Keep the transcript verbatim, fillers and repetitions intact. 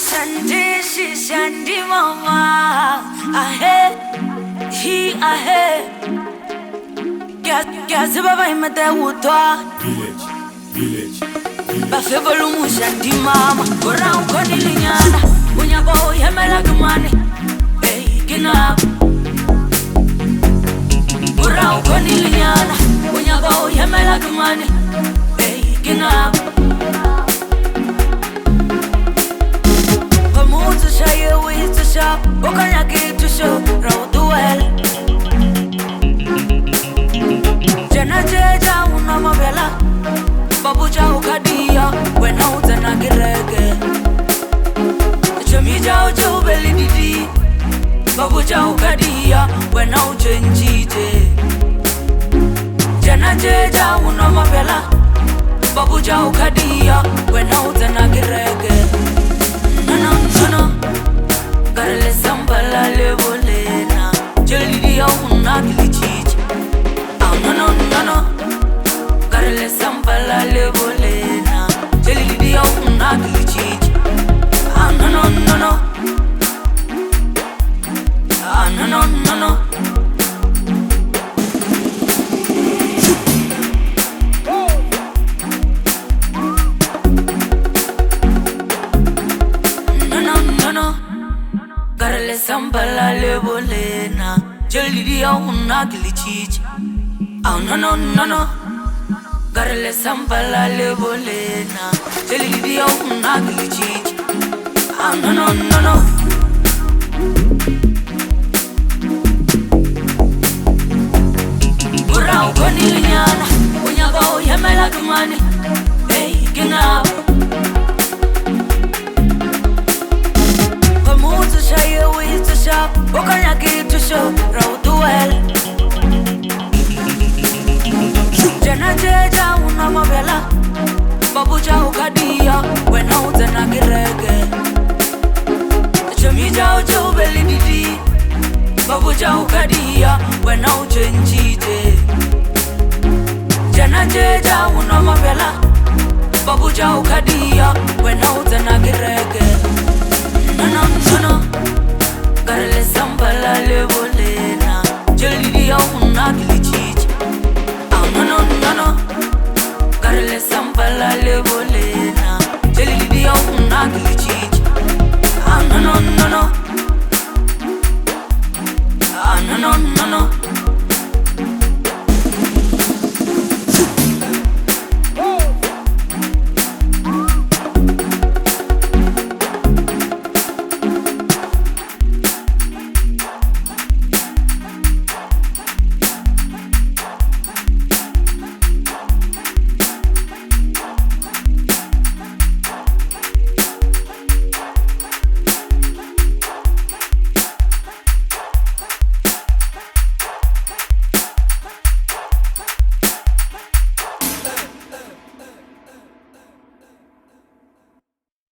Shandi, she Shandi mama, ahe, he ahe. Gas, gas, baba imate utwa. Village, village, village. Bafe volumu Shandi mama, kora ukoni linyana, unyako yemela kumani, hey kina. Kora ukoni linyana, unyako yemela kumani, hey kina. Okanya kitu show round the well. Jana jeja una mabela, babuja ukadia wena utana kirege. Chamija ujo beli didi, babuja ukadia wena uchenjite. Jana jeja una mabela, babuja ukadia wena utana kirege. No no no no. Garle sambala le bolena, jeli dia una kilichichi. Ah no no no no. Garle sambala le bolena, jeli dia una kilichichi. Ah no no no no. Ah no no no no. Garle sambala le bolena, jeli dia una kilichichi. Ah no no no no. Garle sambala le bolena, jeli dia una kilichichi. Ah no no no no. Ura ukoni linyana, unyago yemela kumani, hey kina. Okanya kitu show round the well. Jana jeja una mabela, babuja ukadia wena utana kirege. Chamija ujo beli didi, babuja ukadia wena uchenjite. Jana jeja una mabela, babuja ukadia wena utana kirege. No no no no. Garle sambala le bolena, jeli dia una kilichichi. Ah no no no no. Garle sambala le bolena, jeli dia una kilichichi. Ah no no no no. Ah no no no no.